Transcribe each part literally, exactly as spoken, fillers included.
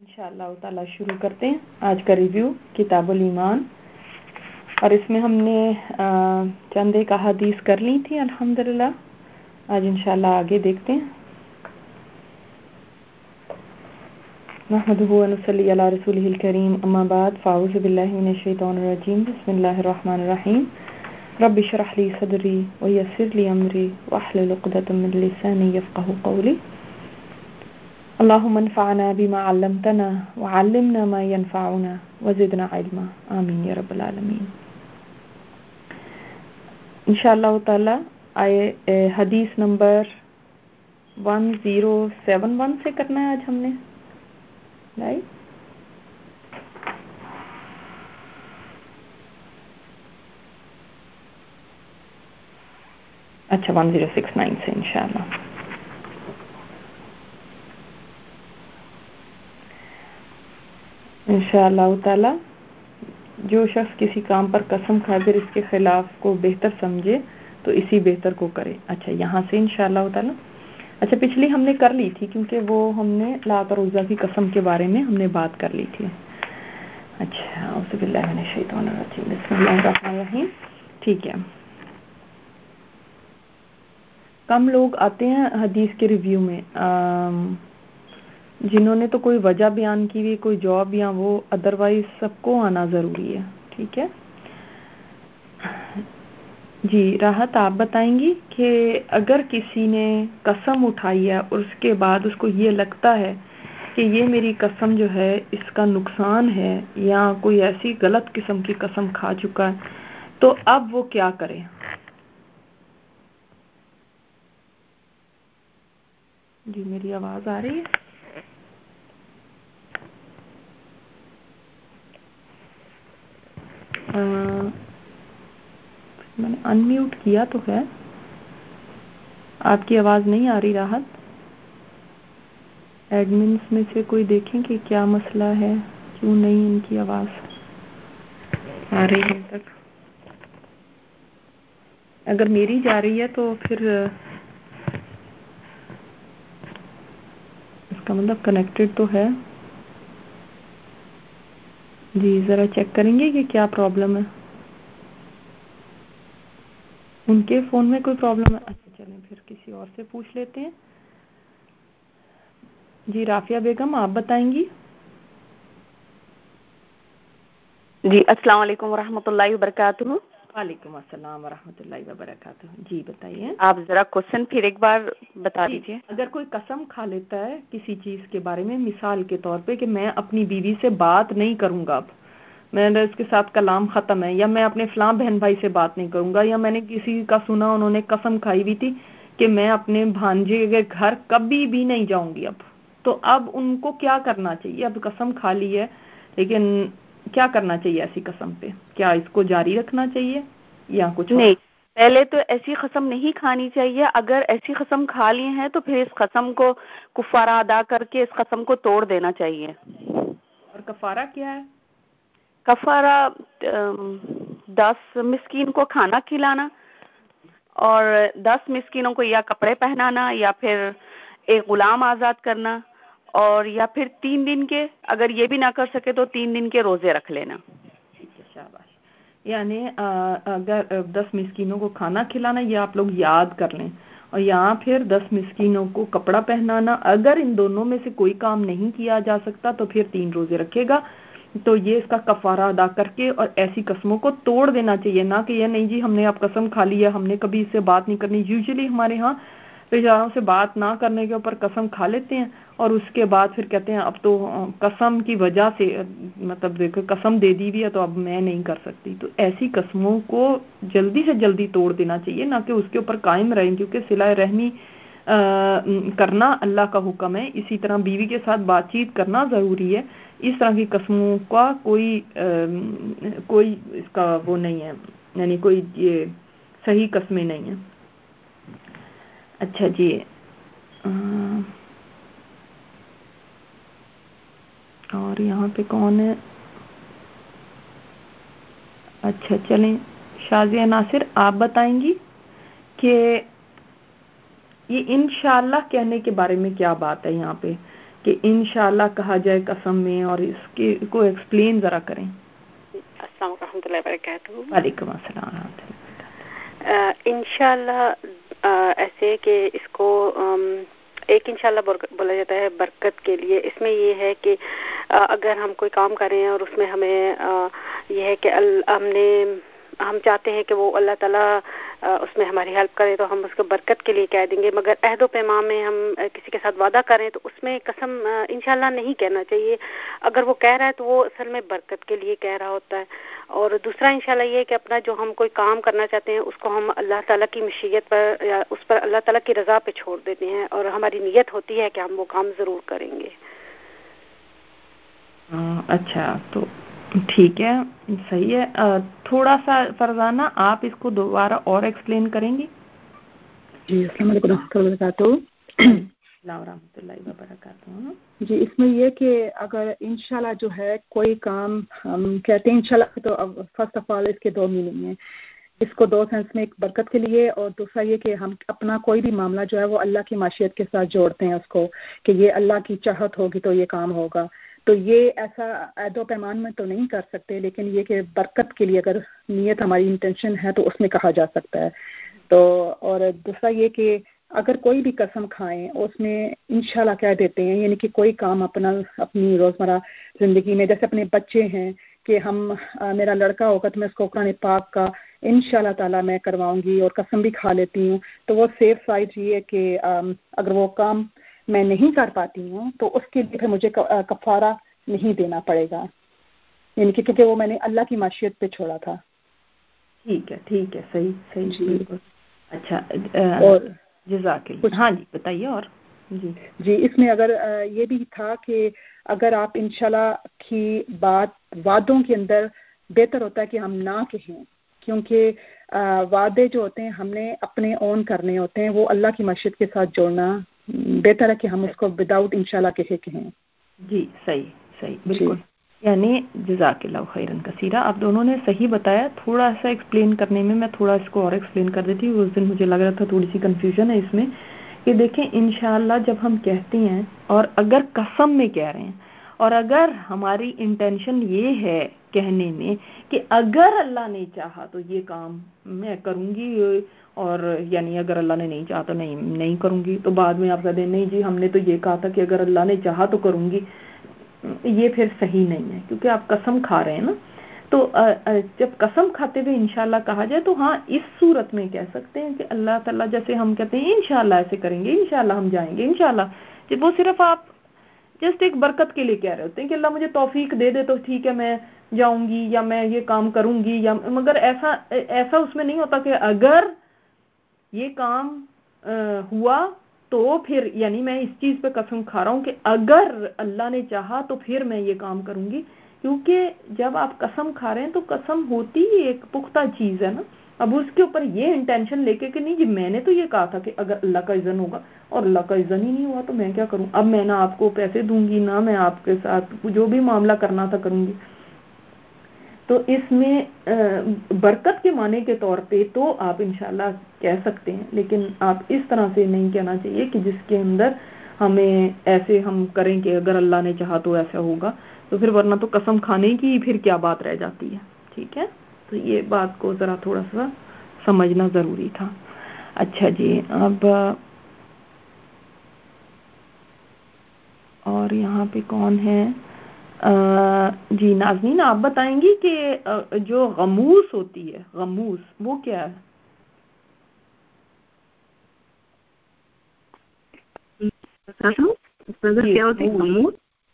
इंशाअल्लाह ताला शुरू करते हैं आज का रिव्यू किताबुल ईमान। और इसमें हमने चंद एक अहादीस कर ली थी अल्हम्दुलिल्लाह। आज इंशाअल्लाह आगे देखते हैं। नहमदुहु व नसल्ली अला रसूलिहिल करीम अम्मा बाद फ़अऊज़ु बिल्लाहि मिनश शैतानिर रजीम बिस्मिल्लाहिर रहमानिर रहीम रब्बि इश्रह ली सदरी व यस्सिर ली अमरी वहलुल उक़दतम मिन लिसानी यफ़क़हू क़ौली अल्लाहुम्मा अन्फ़अना बिमा अल्लमतना व अल्लिमना मा यनफ़अुना व ज़िदना इल्मा आमीन या रब्बल आलमीन। इंशाअल्लाह ताला आए हदीस number one zero seven one से करना है आज हमने, राइट? अच्छा, वन ज़ीरो सिक्स नाइन से इंशाअल्लाह। इंशाअल्लाह ताला जो शख्स किसी काम पर कसम खाए फिर इसके खिलाफ को बेहतर समझे तो इसी बेहतर को करे। अच्छा, यहाँ से इंशाअल्लाह ताला। अच्छा, पिछली हमने कर ली थी क्योंकि वो हमने लात और उज़्ज़ा की कसम के बारे में हमने बात कर ली थी। अच्छा, औज़ु बिल्लाहि मिनश शैतानिर रजीम बिस्मिल्लाहिर रहमानिर रहीम। ठीक है, कम लोग आते हैं हदीस के रिव्यू में आ, जिन्होंने तो कोई वजह बयान की हुई, कोई जॉब या वो, अदरवाइज सबको आना ज़रूरी है। ठीक है जी। राहत आप बताएंगी कि अगर किसी ने कसम उठाई है और उसके बाद उसको ये लगता है कि ये मेरी कसम जो है इसका नुकसान है या कोई ऐसी गलत किस्म की कसम खा चुका है, तो अब वो क्या करे? जी, मेरी आवाज आ रही है? आ, मैंने अनम्यूट किया तो है, आपकी आवाज नहीं आ रही। राहत, एडमिन्स में से कोई देखें कि क्या मसला है, क्यों नहीं इनकी आवाज आ रही है तक। अगर मेरी जा रही है तो फिर इसका मतलब कनेक्टेड तो है। जी, जरा चेक करेंगे कि क्या प्रॉब्लम है। उनके फोन में कोई प्रॉब्लम है? अच्छा, चलें फिर किसी और से पूछ लेते हैं। जी, राफिया बेगम आप बताएंगी? जी, अस्सलाम वालेकुम वरहमतुल्लाहि वबरकातुहू। वालेकुम अस्सलाम वरहमतुल्लाहि वबरकातुहू। जी बताइए। आप जरा क्वेश्चन फिर एक बार बता दीजिए। अगर कोई कसम खा लेता है किसी चीज के बारे में, मिसाल के तौर पे कि मैं अपनी बीवी से बात नहीं करूंगा, अब मैंने इसके साथ कलाम खत्म है, या मैं अपने फलां बहन भाई से बात नहीं करूंगा, या मैंने किसी का सुना उन्होंने कसम खाई हुई थी कि मैं अपने भांजे के घर कभी भी नहीं जाऊंगी अब, तो अब उनको क्या करना चाहिए? अब कसम खा ली है लेकिन क्या करना चाहिए ऐसी कसम पे? क्या इसको जारी रखना चाहिए या कुछ नहीं, पहले तो ऐसी कसम नहीं खानी चाहिए। अगर ऐसी कसम खा ली है तो फिर इस कसम को कुफारा अदा करके इस कसम को तोड़ देना चाहिए। और कफारा क्या है? कफारा दस मिस्कीन को खाना खिलाना और दस मिस्कीनों को या कपड़े पहनाना या फिर एक गुलाम आजाद करना, और या फिर तीन दिन के, अगर ये भी ना कर सके तो तीन दिन के रोजे रख लेना। ठीक है, शाबाश। यानी अगर दस मिस्कीनों को खाना खिलाना, ये आप लोग याद कर लें, और यहाँ फिर दस मिस्कीनों को कपड़ा पहनाना। अगर इन दोनों में से कोई काम नहीं किया जा सकता तो फिर तीन रोजे रखेगा। तो ये इसका कफारा अदा करके और ऐसी कसमों को तोड़ देना चाहिए, ना कि ये नहीं जी हमने अब कसम खा ली है, हमने कभी इससे बात नहीं करनी। यूजुअली हमारे यहाँ रिश्तेदारों से बात ना करने के ऊपर कसम खा लेते हैं और उसके बाद फिर कहते हैं अब तो कसम की वजह से, मतलब देखो कसम दे दी भी है तो अब मैं नहीं कर सकती। तो ऐसी कसमों को जल्दी से जल्दी तोड़ देना चाहिए, ना कि उसके ऊपर कायम रहें, क्योंकि सिला रहमी करना अल्लाह का हुक्म है। इसी तरह बीवी के साथ बातचीत करना जरूरी है। इस तरह की कसमों का कोई आ, कोई इसका वो नहीं है, यानी कोई ये सही कसमें नहीं है। अच्छा जी, आ, और यहाँ पे कौन है? अच्छा चलें, शाजिया नासिर आप बताएंगी कि ये इंशाअल्लाह कहने के बारे में क्या बात है यहाँ पे, کہ انشاءاللہ کہا جائے قسم میں, اور اس کے کو ایکسپلین ذرا کریں. السلام علیکم ورحمۃ اللہ وبرکاتہ. وعلیکم السلام ورحمۃ اللہ. انشاءاللہ ایسے کہ اس کو ایک انشاءاللہ بولا جاتا ہے برکت کے لیے. اس میں یہ ہے کہ اگر ہم کوئی کام کریں اور اس میں ہمیں یہ ہے کہ ہم نے ہم چاہتے ہیں کہ وہ اللہ تعالیٰ اس میں ہماری ہیلپ کرے تو ہم اس کو برکت کے لیے کہہ دیں گے. مگر عہد و پیمان میں ہم کسی کے ساتھ وعدہ کریں تو اس میں قسم انشاءاللہ نہیں کہنا چاہیے. اگر وہ کہہ رہا ہے تو وہ اصل میں برکت کے لیے کہہ رہا ہوتا ہے. اور دوسرا انشاءاللہ یہ ہے کہ اپنا جو ہم کوئی کام کرنا چاہتے ہیں اس کو ہم اللہ تعالیٰ کی مشیت پر یا اس پر اللہ تعالیٰ کی رضا پہ چھوڑ دیتے ہیں, اور ہماری نیت ہوتی ہے کہ ہم وہ کام ضرور کریں گے. اچھا, تو ٹھیک ہے, صحیح ہے. تھوڑا سا فرزانہ آپ اس کو دوبارہ اور ایکسپلین کریں گی؟ جی السلام علیکم ورحمۃ اللہ وبرکاتہ. السلام ورحمۃ اللہ وبرکاتہ. جی اس میں یہ کہ اگر انشاءاللہ جو ہے کوئی کام ہم کہتے ہیں انشاءاللہ, تو فرسٹ آف آل اس کے دو میننگ ہیں. اس کو دو سینس میں, ایک برکت کے لیے اور دوسرا یہ کہ ہم اپنا کوئی بھی معاملہ جو ہے وہ اللہ کی معیشت کے ساتھ جوڑتے ہیں اس کو, کہ یہ اللہ کی چاہت ہوگی تو یہ کام ہوگا. تو یہ ایسا عہد و پیمان میں تو نہیں کر سکتے, لیکن یہ کہ برکت کے لیے اگر نیت ہماری انٹینشن ہے تو اس میں کہا جا سکتا ہے. تو اور دوسرا یہ کہ اگر کوئی بھی قسم کھائیں اس میں انشاءاللہ کہہ دیتے ہیں, یعنی کہ کوئی کام اپنا اپنی روزمرہ زندگی میں, جیسے اپنے بچے ہیں کہ ہم میرا لڑکا ہوگا تو میں اس کو قرآن پاک کا انشاءاللہ تعالیٰ میں کرواؤں گی, اور قسم بھی کھا لیتی ہوں. تو وہ سیف سائڈ یہ ہے کہ اگر وہ کام میں نہیں کر پاتی ہوں تو اس کے لیے مجھے کفارہ نہیں دینا پڑے گا, یعنی کہ کیونکہ وہ میں نے اللہ کی معیشت پہ چھوڑا تھا. ٹھیک ہے, ٹھیک ہے, صحیح صحیح, جی بالکل. اچھا, اور جزاک اللہ. ہاں جی بتائیے. اور جی جی اس میں اگر یہ بھی تھا کہ اگر آپ انشاءاللہ کی بات وعدوں کے اندر بہتر ہوتا ہے کہ ہم نہ کہیں, کیونکہ وعدے جو ہوتے ہیں ہم نے اپنے اون کرنے ہوتے ہیں, وہ اللہ کی معیشت کے ساتھ جوڑنا بہتر ہے کہ ہم اس کو وداؤٹ انشاءاللہ کہے کہیں. جی صحیح صحیح, بالکل. یعنی جزاک اللہ خیرن کثیرہ, آپ دونوں نے صحیح بتایا. تھوڑا سا ایکسپلین کرنے میں میں تھوڑا اس کو اور ایکسپلین کر دیتی ہوں. اس دن مجھے لگ رہا تھا تھوڑی سی کنفیوژن ہے اس میں, کہ دیکھیں انشاءاللہ جب ہم کہتے ہیں اور اگر قسم میں کہہ رہے ہیں, اور اگر ہماری انٹینشن یہ ہے کہنے میں کہ اگر اللہ نے چاہا تو یہ کام میں کروں گی, اور یعنی اگر اللہ نے نہیں چاہا تو نہیں نہیں کروں گی, تو بعد میں آپ کہتے ہیں نہیں جی ہم نے تو یہ کہا تھا کہ اگر اللہ نے چاہا تو کروں گی, یہ پھر صحیح نہیں ہے, کیونکہ آپ قسم کھا رہے ہیں نا. تو جب قسم کھاتے ہوئے انشاءاللہ کہا جائے تو ہاں اس صورت میں کہہ سکتے ہیں کہ اللہ تعالیٰ, جیسے ہم کہتے ہیں انشاءاللہ ایسے کریں گے, انشاءاللہ ہم جائیں گے, انشاءاللہ, جب وہ صرف آپ جسٹ ایک برکت کے لیے کہہ رہے ہوتے ہیں کہ اللہ مجھے توفیق دے دے تو ٹھیک ہے میں جاؤں گی یا میں یہ کام کروں گی, یا مگر ایسا ایسا اس میں نہیں ہوتا کہ اگر یہ کام ہوا تو پھر, یعنی میں اس چیز پہ قسم کھا رہا ہوں کہ اگر اللہ نے چاہا تو پھر میں یہ کام کروں گی. کیونکہ جب آپ قسم کھا رہے ہیں تو قسم ہوتی ہی ایک پختہ چیز ہے نا. اب اس کے اوپر یہ انٹینشن لے کے کہ نہیں جی میں نے تو یہ کہا تھا کہ اگر اللہ کا اذن ہوگا, اور اللہ کا اذن ہی نہیں ہوا تو میں کیا کروں, اب میں نہ آپ کو پیسے دوں گی نہ میں آپ کے ساتھ جو بھی معاملہ کرنا تھا کروں گی. تو اس میں برکت کے معنی کے طور پہ تو آپ انشاءاللہ کہہ سکتے ہیں, لیکن آپ اس طرح سے نہیں کہنا چاہیے کہ جس کے اندر ہمیں ایسے ہم کریں کہ اگر اللہ نے چاہا تو ایسا ہوگا, تو پھر ورنہ تو قسم کھانے کی پھر کیا بات رہ جاتی ہے. ٹھیک ہے, تو یہ بات کو ذرا تھوڑا سا سمجھنا ضروری تھا. اچھا جی, اب اور یہاں پہ کون ہے؟ جی ناظرین آپ بتائیں گی کہ جو غموس ہوتی ہے, غموس وہ کیا ہے؟ کیا ہوتی ہے غموس؟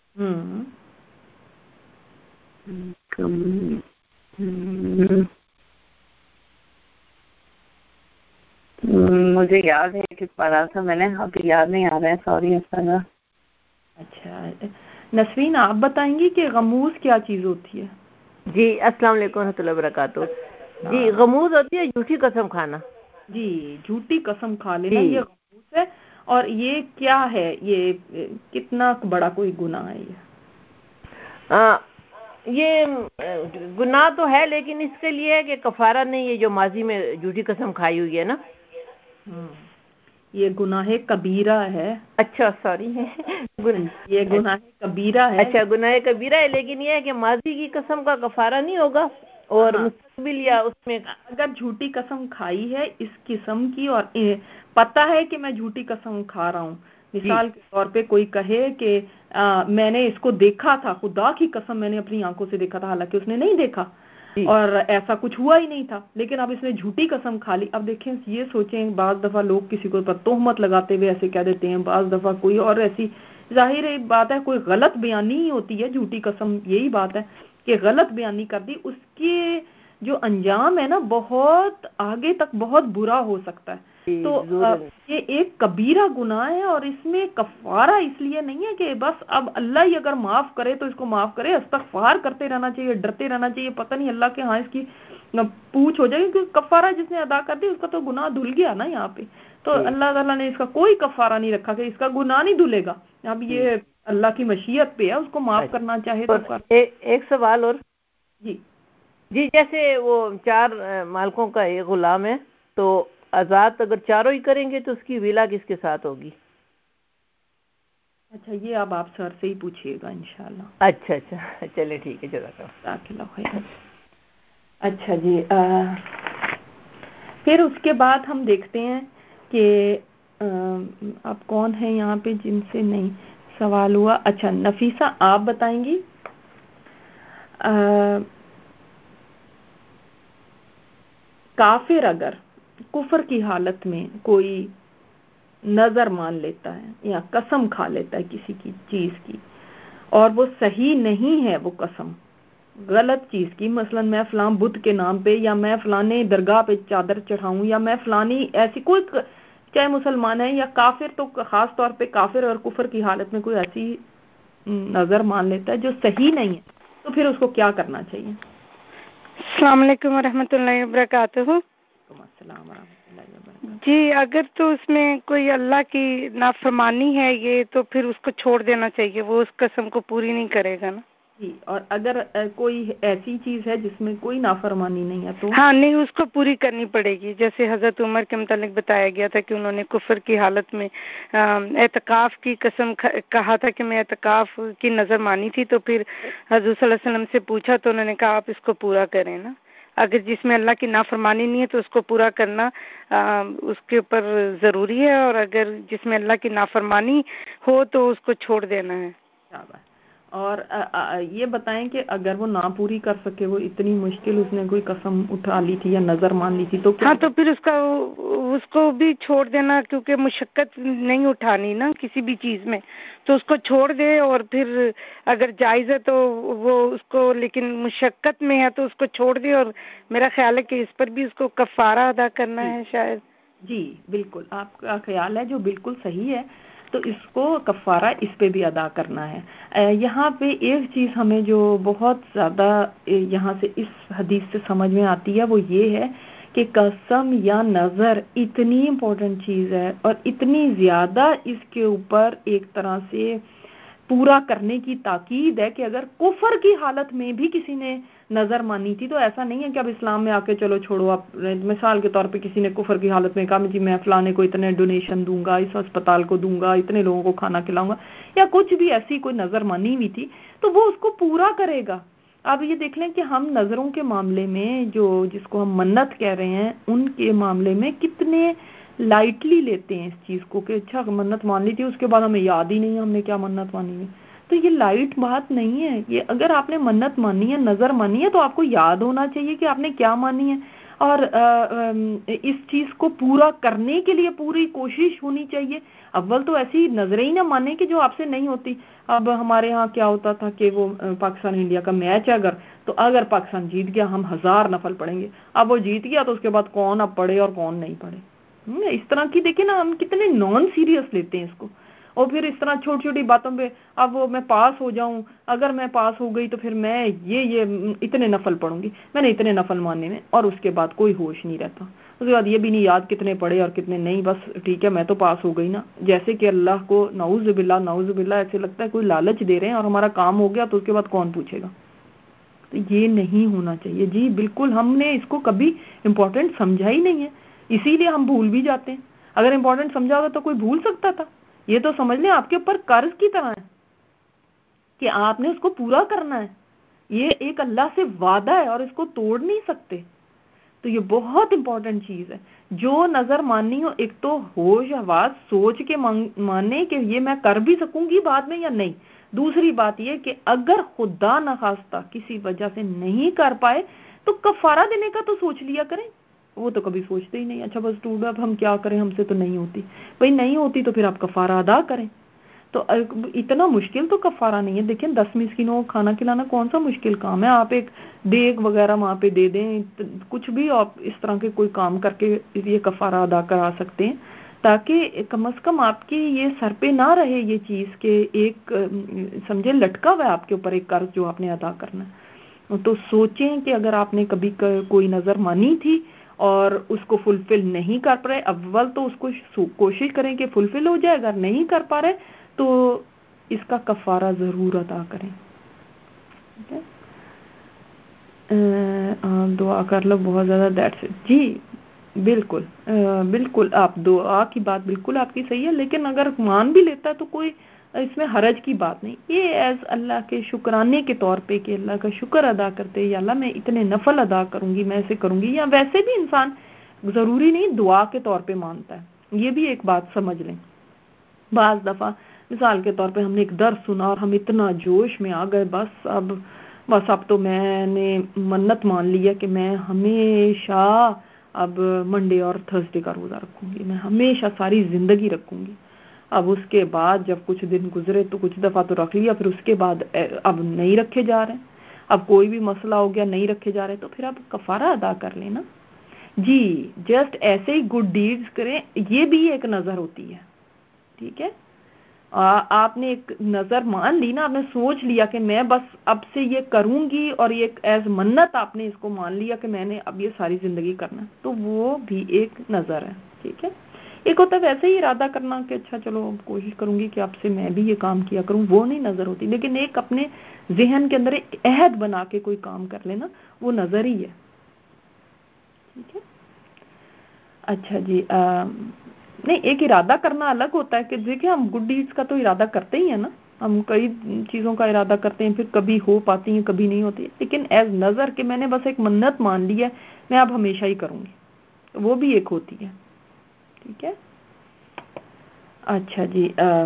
مجھے یاد ہے کہ پڑھا تھا میں نے, ابھی یاد نہیں آ رہا ہے, سوری. اچھا نسرین آپ بتائیں گی کہ غموس کیا چیز ہوتی ہے؟ جی السلام علیکم ورحمۃ اللہ وبرکاتہ. جی غموس ہوتی ہے جھوٹی قسم کھانا. جی جھوٹی قسم کھا لینا یہ غموس ہے. اور یہ کیا ہے, یہ کتنا بڑا کوئی گناہ ہے یہ؟ آ, یہ گناہ تو ہے لیکن اس کے لیے کہ کفارہ نہیں ہے جو ماضی میں جھوٹی قسم کھائی ہوئی ہے نا. یہ گناہ کبیرہ ہے. اچھا سوری یہ گناہ کبیرہ ہے. اچھا گناہ کبیرہ ہے، لیکن یہ ہے کہ ماضی کی قسم کا کفارہ نہیں ہوگا اور مستقبل یا اس میں اگر جھوٹی قسم کھائی ہے اس قسم کی اور پتہ ہے کہ میں جھوٹی قسم کھا رہا ہوں، مثال کے طور پہ کوئی کہے کہ آ, میں نے اس کو دیکھا تھا، خدا کی قسم میں نے اپنی آنکھوں سے دیکھا تھا، حالانکہ اس نے نہیں دیکھا اور ایسا کچھ ہوا ہی نہیں تھا، لیکن اب اس نے جھوٹی قسم کھا لی. اب دیکھیں یہ سوچیں بعض دفعہ لوگ کسی کو پر تہمت لگاتے ہوئے ایسے کہہ دیتے ہیں، بعض دفعہ کوئی اور ایسی ظاہر بات ہے کوئی غلط بیانی ہی ہوتی ہے، جھوٹی قسم یہی بات ہے کہ غلط بیانی کر دی، اس کے جو انجام ہے نا بہت آگے تک بہت برا ہو سکتا ہے. تو یہ ایک کبیرہ گناہ ہے اور اس میں کفارہ اس لیے نہیں ہے کہ بس اب اللہ ہی اگر معاف کرے تو اس کو معاف کرے، استغفار کرتے رہنا چاہیے، ڈرتے رہنا چاہیے، پتہ نہیں اللہ کے ہاں اس کی پوچھ ہو جائے گی، کیونکہ کفارہ جس نے ادا کر دی اس کا تو گناہ دھل گیا نا یہاں پہ. تو اللہ تعالیٰ نے اس کا کوئی کفارہ نہیں رکھا کہ اس کا گناہ نہیں دھلے گا. اب یہ اللہ کی مشیت پہ ہے، اس کو معاف کرنا چاہے تو کر. ایک سوال اور جی جی جیسے وہ چار مالکوں کا ایک غلام ہے تو آزاد اگر چاروں ہی کریں گے تو اس کی ولا کس کے ساتھ ہوگی؟ اچھا یہ اب آپ سر سے ہی پوچھیے گا انشاءاللہ. اچھا اچھا چلے ٹھیک ہے، جزاک اللہ. اچھا جی آ, پھر اس کے بعد ہم دیکھتے ہیں کہ آپ کون ہیں یہاں پہ جن سے نہیں سوال ہوا. اچھا نفیسہ آپ بتائیں گی. آ, کافر اگر کفر کی حالت میں کوئی نظر مان لیتا ہے یا قسم کھا لیتا ہے کسی کی چیز کی اور وہ صحیح نہیں ہے، وہ قسم غلط چیز کی، مثلا میں فلاں بت کے نام پہ یا میں فلانے درگاہ پہ چادر چڑھاؤں یا میں فلانی ایسی کوئی چاہے مسلمان ہے یا کافر، تو خاص طور پہ کافر اور کفر کی حالت میں کوئی ایسی نظر مان لیتا ہے جو صحیح نہیں ہے، تو پھر اس کو کیا کرنا چاہیے؟ السلام علیکم ورحمۃ اللہ وبرکاتہ. السلام ورحمۃ اللہ وبرکاتہ. جی اگر تو اس میں کوئی اللہ کی نافرمانی ہے یہ تو پھر اس کو چھوڑ دینا چاہیے، وہ اس قسم کو پوری نہیں کرے گا نا. جی اور اگر کوئی ایسی چیز ہے جس میں کوئی نافرمانی نہیں ہے تو ہاں نہیں، اس کو پوری کرنی پڑے گی. جیسے حضرت عمر کے متعلق بتایا گیا تھا کہ انہوں نے کفر کی حالت میں اعتکاف کی قسم کہا تھا کہ میں اعتکاف کی نظر مانی تھی، تو پھر حضور صلی اللہ علیہ وسلم سے پوچھا تو انہوں نے کہا آپ اس کو پورا کریں نا. اگر جس میں اللہ کی نافرمانی نہیں ہے تو اس کو پورا کرنا آ, اس کے اوپر ضروری ہے، اور اگر جس میں اللہ کی نافرمانی ہو تو اس کو چھوڑ دینا ہے. اور یہ بتائیں کہ اگر وہ نہ پوری کر سکے، وہ اتنی مشکل اس نے کوئی قسم اٹھا لی تھی یا نظر مان لی تھی تو کیا؟ ہاں تو پھر اس کا اس کو بھی چھوڑ دینا، کیونکہ مشقت نہیں اٹھانی نا کسی بھی چیز میں، تو اس کو چھوڑ دے. اور پھر اگر جائز ہے تو وہ اس کو، لیکن مشقت میں ہے تو اس کو چھوڑ دے. اور میرا خیال ہے کہ اس پر بھی اس کو کفارہ ادا کرنا ہے شاید. جی بالکل آپ کا خیال ہے جو بالکل صحیح ہے، تو اس کو کفارہ اس پہ بھی ادا کرنا ہے. یہاں پہ ایک چیز ہمیں جو بہت زیادہ یہاں سے اس حدیث سے سمجھ میں آتی ہے وہ یہ ہے کہ قسم یا نظر اتنی امپورٹنٹ چیز ہے اور اتنی زیادہ اس کے اوپر ایک طرح سے پورا کرنے کی تاکید ہے کہ اگر کفر کی حالت میں بھی کسی نے نظر مانی تھی تو ایسا نہیں ہے کہ اب اسلام میں آ کے چلو چھوڑو. اب مثال کے طور پہ کسی نے کفر کی حالت میں کہا جی میں فلانے کو اتنے ڈونیشن دوں گا، اس اسپتال کو دوں گا، اتنے لوگوں کو کھانا کھلاؤں گا، یا کچھ بھی ایسی کوئی نظر مانی ہوئی تھی تو وہ اس کو پورا کرے گا. اب یہ دیکھ لیں کہ ہم نظروں کے معاملے میں جو جس کو ہم منت کہہ رہے ہیں ان کے معاملے میں کتنے لائٹلی لیتے ہیں اس چیز کو کہ اچھا منت مان لی تھی اس کے بعد ہمیں یاد ہی نہیں ہم نے کیا منت مانی ہے. تو یہ لائٹ بات نہیں ہے. یہ اگر آپ نے منت مانی ہے، نظر مانی ہے، تو آپ کو یاد ہونا چاہیے کہ آپ نے کیا مانی ہے اور اس چیز کو پورا کرنے کے لیے پوری کوشش ہونی چاہیے. اول تو ایسی نظریں ہی نہ مانے کہ جو آپ سے نہیں ہوتی. اب ہمارے ہاں کیا ہوتا تھا کہ وہ پاکستان انڈیا کا میچ ہے اگر تو اگر پاکستان جیت گیا ہم ہزار نفل پڑھیں گے. اب وہ جیت گیا تو اس کے بعد کون اب پڑھے اور کون نہیں پڑھے. اس طرح کی دیکھیں نا ہم کتنے نان سیریس لیتے ہیں اس کو. اور پھر اس طرح چھوٹی چھوٹی باتوں پہ اب وہ میں پاس ہو جاؤں، اگر میں پاس ہو گئی تو پھر میں یہ یہ اتنے نفل پڑھوں گی، میں نے اتنے نفل ماننے میں، اور اس کے بعد کوئی ہوش نہیں رہتا. اس کے بعد یہ بھی نہیں یاد کتنے پڑھے اور کتنے نہیں، بس ٹھیک ہے میں تو پاس ہو گئی نا. جیسے کہ اللہ کو نعوذ باللہ نعوذ باللہ ایسے لگتا ہے کوئی لالچ دے رہے ہیں اور ہمارا کام ہو گیا تو اس کے بعد کون پوچھے گا. تو یہ نہیں ہونا چاہیے. جی بالکل ہم نے اس کو کبھی امپورٹنٹ سمجھا ہی نہیں ہے، اسی لیے ہم بھول بھی جاتے ہیں. اگر امپورٹنٹ سمجھا ہوگا تو کوئی بھول سکتا تھا؟ یہ تو سمجھ لیں آپ کے اوپر قرض کی طرح ہے کہ آپ نے اس کو پورا کرنا ہے. یہ ایک اللہ سے وعدہ ہے اور اس کو توڑ نہیں سکتے. تو یہ بہت امپورٹنٹ چیز ہے. جو نظر ماننی ہو، ایک تو ہوش حواس سوچ کے ماننے کہ یہ میں کر بھی سکوں گی بعد میں یا نہیں. دوسری بات یہ کہ اگر خدا نخواستہ کسی وجہ سے نہیں کر پائے تو کفارہ دینے کا تو سوچ لیا کریں. وہ تو کبھی سوچتے ہی نہیں. اچھا بس ٹوٹ اب ہم کیا کریں، ہم سے تو نہیں ہوتی. بھئی نہیں ہوتی تو پھر آپ کفارہ ادا کریں. تو اتنا مشکل تو کفارہ نہیں ہے. دیکھیں دس مسکینوں کو کھانا کھلانا کون سا مشکل کام ہے. آپ ایک دیگ وغیرہ وہاں پہ دے دیں، کچھ بھی آپ اس طرح کے کوئی کام کر کے یہ کفارہ ادا کرا سکتے ہیں، تاکہ کم از کم آپ کی یہ سر پہ نہ رہے یہ چیز کہ ایک سمجھے لٹکا ہوا ہے آپ کے اوپر ایک قرض جو آپ نے ادا کرنا ہے. تو سوچیں کہ اگر آپ نے کبھی کوئی نظر مانی تھی اور اس کو فلفل نہیں کر پا رہے، اول تو اس کو کوشش کریں کہ فلفل ہو جائے. اگر نہیں کر پا رہے تو اس کا کفارہ ضرور ادا کریں. آپ دعا کر لو بہت زیادہ دیٹس اٹ. جی بالکل بالکل، آپ دعا کی بات بالکل آپ کی صحیح ہے، لیکن اگر مان بھی لیتا ہے تو کوئی اس میں حرج کی بات نہیں. یہ ایز اللہ کے شکرانے کے طور پہ کہ اللہ کا شکر ادا کرتے یا اللہ میں اتنے نفل ادا کروں گی، میں ایسے کروں گی. یا ویسے بھی انسان ضروری نہیں دعا کے طور پہ مانتا ہے. یہ بھی ایک بات سمجھ لیں. بعض دفعہ مثال کے طور پہ ہم نے ایک درس سنا اور ہم اتنا جوش میں آ گئے، بس اب بس اب تو میں نے منت مان لی ہے کہ میں ہمیشہ اب منڈے اور تھرسڈے کا روزہ رکھوں گی، میں ہمیشہ ساری زندگی رکھوں گی. اب اس کے بعد جب کچھ دن گزرے تو کچھ دفعہ تو رکھ لیا، پھر اس کے بعد اب نہیں رکھے جا رہے، اب کوئی بھی مسئلہ ہو گیا نہیں رکھے جا رہے، تو پھر اب کفارہ ادا کر لینا. جی جسٹ ایسے ہی گڈ ڈیڈز کریں، یہ بھی ایک نظر ہوتی ہے. ٹھیک ہے، آپ نے ایک نظر مان لی نا، آپ نے سوچ لیا کہ میں بس اب سے یہ کروں گی اور یہ ایز منت آپ نے اس کو مان لیا کہ میں نے اب یہ ساری زندگی کرنا، تو وہ بھی ایک نظر ہے. ٹھیک ہے. ایک ہوتا ہے ویسے ہی ارادہ کرنا کہ اچھا چلو کوشش کروں گی کہ اب سے میں بھی یہ کام کیا کروں، وہ نہیں نظر ہوتی. لیکن ایک اپنے ذہن کے اندر ایک عہد بنا کے کوئی کام کر لینا، وہ نظر ہی ہے. ٹھیک ہے. اچھا جی آ, نہیں، ایک ارادہ کرنا الگ ہوتا ہے کہ دیکھیں ہم گڈ ڈیڈز کا تو ارادہ کرتے ہی ہیں نا، ہم کئی چیزوں کا ارادہ کرتے ہیں، پھر کبھی ہو پاتی ہیں کبھی نہیں ہوتی. لیکن ایز نظر کہ میں نے بس ایک منت مان لی ہے میں اب ہمیشہ ہی کروں گی، وہ بھی ایک ہوتی ہے. ٹھیک ہے. اچھا جی آ,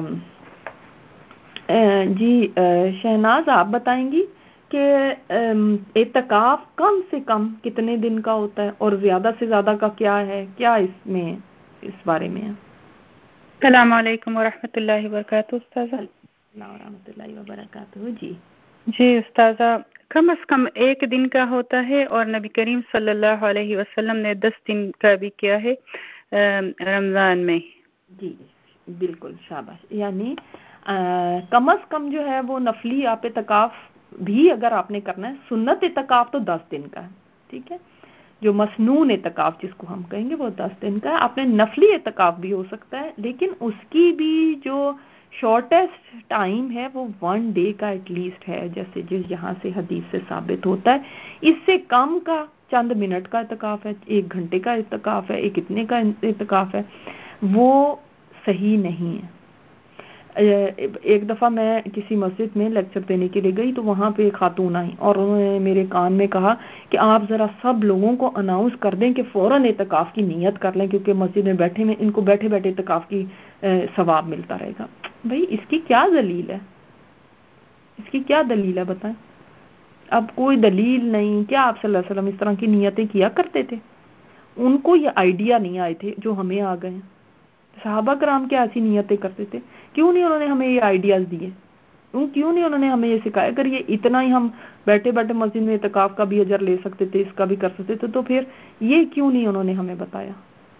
آ, جی آ, شہناز آپ بتائیں گی کہ اعتکاف کم سے کم کتنے دن کا ہوتا ہے اور زیادہ سے زیادہ کا کیا ہے، کیا اس میں اس بارے میں ہے؟ السلام علیکم ورحمۃ اللہ وبرکاتہ. استاذہ السلام ورحمۃ اللہ وبرکاتہ. جی جی استاذہ، کم از کم ایک دن کا ہوتا ہے اور نبی کریم صلی اللہ علیہ وسلم نے دس دن کا بھی کیا ہے رمضان میں. جی بالکل شاباش. یعنی آ, کم از کم جو ہے وہ نفلی آپ اعتکاف بھی اگر آپ نے کرنا ہے، سنت اعتکاف تو دس دن کا ہے. ٹھیک ہے. جو مسنون اعتکاف جس کو ہم کہیں گے وہ دس دن کا ہے. آپ نے نفلی اعتکاف بھی ہو سکتا ہے، لیکن اس کی بھی جو شارٹیسٹ ٹائم ہے وہ ون ڈے کا ایٹ لیسٹ ہے، جیسے جس یہاں سے حدیث سے ثابت ہوتا ہے. اس سے کم کا چند منٹ کا اعتکاف ہے، ایک گھنٹے کا اعتکاف ہے، ایک اتنے کا اعتکاف ہے، وہ صحیح نہیں ہے. ایک دفعہ میں کسی مسجد میں لیکچر دینے کے لیے گئی تو وہاں پہ ایک خاتون آئی اور انہوں نے میرے کان میں کہا کہ آپ ذرا سب لوگوں کو اناؤنس کر دیں کہ فوراً اعتکاف کی نیت کر لیں، کیونکہ مسجد میں بیٹھے میں ان کو بیٹھے بیٹھے اعتکاف کی ثواب ملتا رہے گا. بھئی اس کی کیا دلیل ہے؟ اس کی کیا دلیل ہے بتائیں؟ اب کوئی دلیل نہیں. کیا آپ صلی اللہ علیہ وسلم اس طرح کی نیتیں کیا کرتے تھے؟ ان کو یہ آئیڈیا نہیں آئے تھے جو ہمیں آ گئے ہیں. صحابہ کرام کیا ایسی نیتیں کرتے تھے؟ کیوں نہیں انہوں نے ہمیں یہ آئیڈیاز دیے؟ کیوں نہیں انہوں نے ہمیں یہ سکھایا؟ اگر یہ اتنا ہی ہم بیٹھے بیٹھے مسجد میں اعتکاف کا بھی اجر لے سکتے تھے، اس کا بھی کر سکتے تھے، تو پھر یہ کیوں نہیں انہوں نے ہمیں بتایا؟